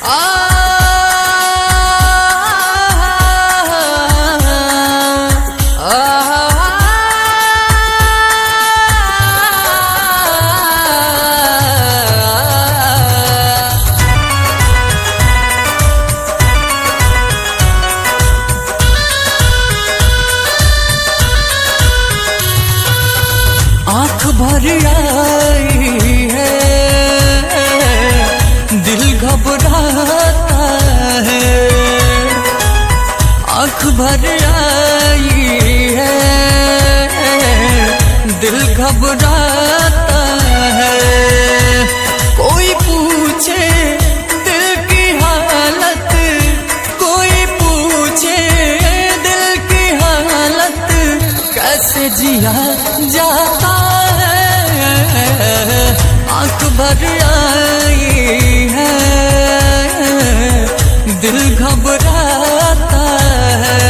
आँख भर आई है, दिल घबराता है। आँख भर आई है, दिल घबराता है। कोई पूछे दिल की हालत, कोई पूछे दिल की हालत, कैसे जिया जाता है। आँख भर आई है, दिल घबराता है।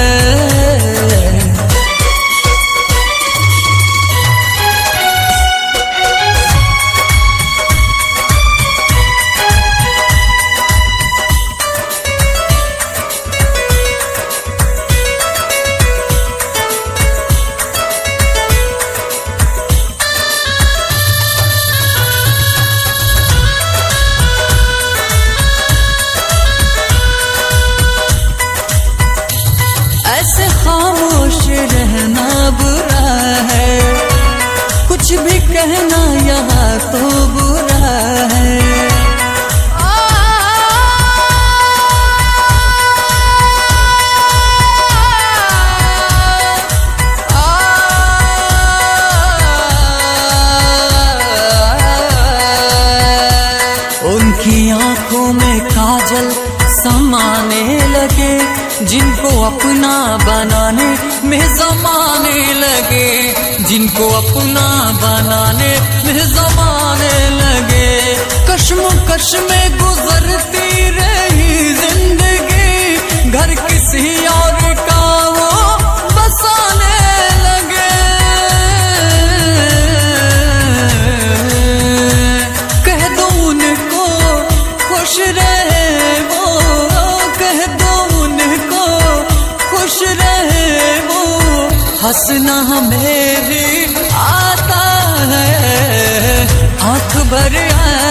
ऐसे खामोश रहना बुरा है, कुछ भी कहना यहाँ तो बुरा है। उनकी आंखों में काजल समाने लगे, जिनको अपना बनाने में ज़माने लगे, जिनको अपना बनाने में ज़माने लगे। कश्मकश में गुजरती रही जिंदगी, घर किसी और का वो बसाने लगे। कह दो उनको खुश रहे वो, कह दो उनको खुश रहे वो, हंसना मेरी आता है। आँख भर